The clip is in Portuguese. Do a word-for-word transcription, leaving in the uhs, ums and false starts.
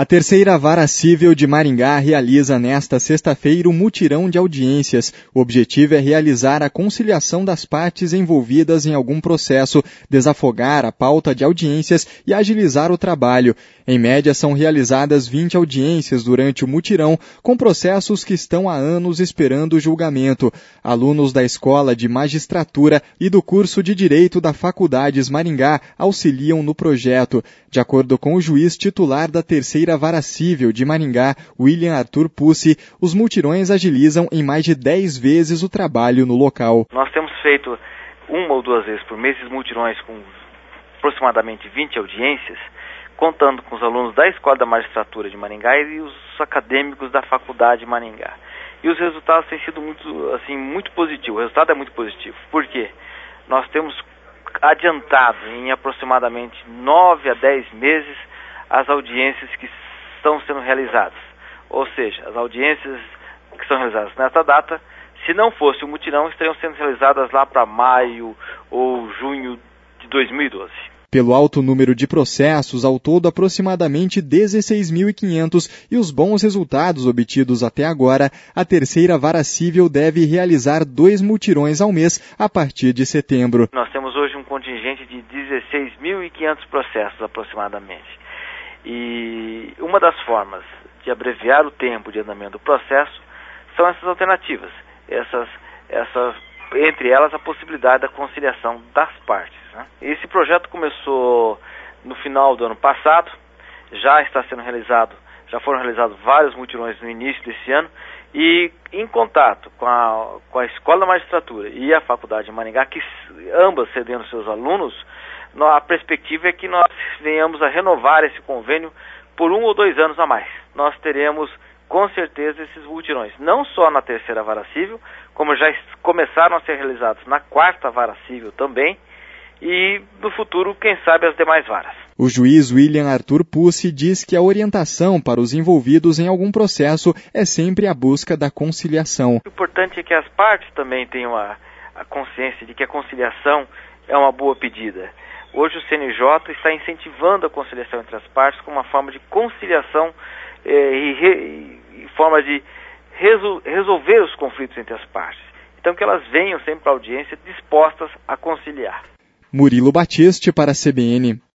A terceira Vara Cível de Maringá realiza nesta sexta-feira um mutirão de audiências. O objetivo é realizar a conciliação das partes envolvidas em algum processo, desafogar a pauta de audiências e agilizar o trabalho. Em média, são realizadas vinte audiências durante o mutirão, com processos que estão há anos esperando julgamento. Alunos da Escola de Magistratura e do curso de Direito da Faculdades Maringá auxiliam no projeto. De acordo com o juiz titular da terceira Vara Cível de Maringá, William Arthur Pussi, os mutirões agilizam em mais de dez vezes o trabalho no local. Nós temos feito uma ou duas vezes por mês esses mutirões com aproximadamente vinte audiências, contando com os alunos da Escola da Magistratura de Maringá e os acadêmicos da Faculdade de Maringá. E os resultados têm sido muito, assim, muito positivos. O resultado é muito positivo. Por quê? Nós temos adiantado em aproximadamente nove a dez meses as audiências que estão sendo realizadas. Ou seja, as audiências que são realizadas nesta data, se não fosse o mutirão, estariam sendo realizadas lá para maio ou junho de dois mil e doze. Pelo alto número de processos, ao todo aproximadamente dezesseis mil e quinhentos e os bons resultados obtidos até agora, a terceira Vara Cível deve realizar dois mutirões ao mês a partir de setembro. Nós temos hoje um contingente de dezesseis mil e quinhentos processos aproximadamente. E uma das formas de abreviar o tempo de andamento do processo são essas alternativas, essas, essas, entre elas a possibilidade da conciliação das partes. Né? Esse projeto começou no final do ano passado, já está sendo realizado, já foram realizados vários mutirões no início desse ano, e em contato com a, com a Escola da Magistratura e a Faculdade de Maringá, que ambas cedendo seus alunos, a perspectiva é que nós venhamos a renovar esse convênio por um ou dois anos a mais. Nós teremos, com certeza, esses mutirões, não só na terceira Vara Cível, como já começaram a ser realizados na quarta Vara Cível também, e no futuro, quem sabe, as demais varas. O juiz William Arthur Pussi diz que a orientação para os envolvidos em algum processo é sempre a busca da conciliação. O importante é que as partes também tenham a, a consciência de que a conciliação é uma boa pedida. Hoje o C N J está incentivando a conciliação entre as partes como uma forma de conciliação eh, e, re, e forma de resol, resolver os conflitos entre as partes. Então que elas venham sempre para a audiência dispostas a conciliar. Murilo Batiste para a C B N.